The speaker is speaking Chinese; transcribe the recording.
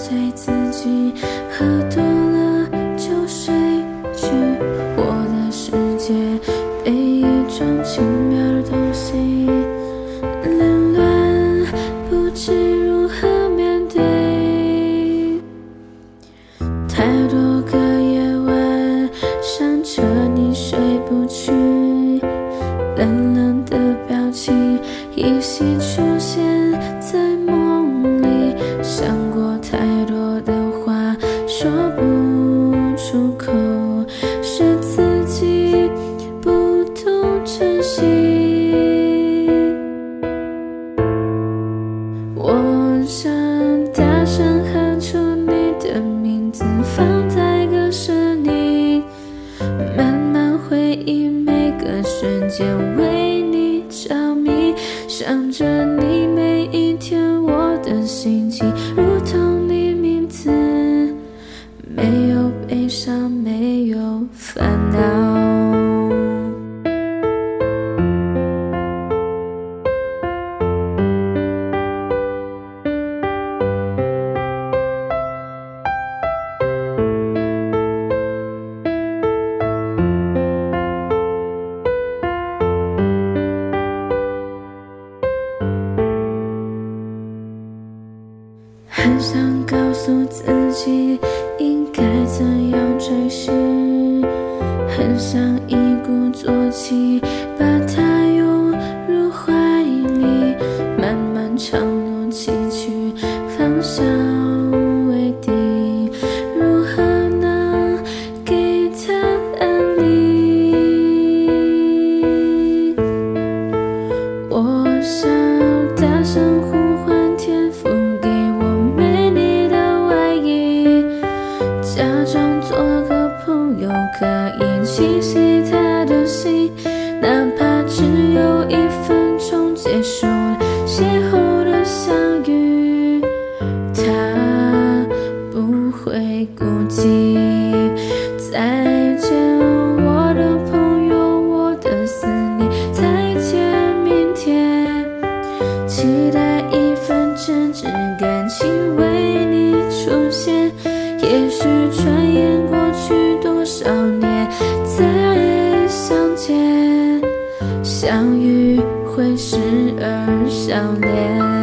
醉自己，喝多了就睡去。我的世界被一种奇妙的东西凌乱，不知如何面对。太多个夜晚想着你睡不去，冷冷的表情依稀出现在梦里，想过太多的话说不出口，是自己不懂珍惜。我想大声喊出你的名字，放在歌声里，慢慢回忆每个瞬间，为你着迷，想着你每一天我的心情，如同你名字，没有悲伤，没有烦恼。很想告诉自己应该怎样追寻，很想一鼓作气把它拥入怀里，漫漫长路崎岖，方向未定，如何能给它安利？我想大声呼唤天赋给我美丽的外衣，假装做个朋友，可以清晰他的心，哪怕只有1分钟，结束了邂逅的相遇，他不会孤寂。再见我的朋友，我的思念，再见明天，期待一份真挚感情为你出现，也许转眼过去多少年，再相见，相遇会时而相恋。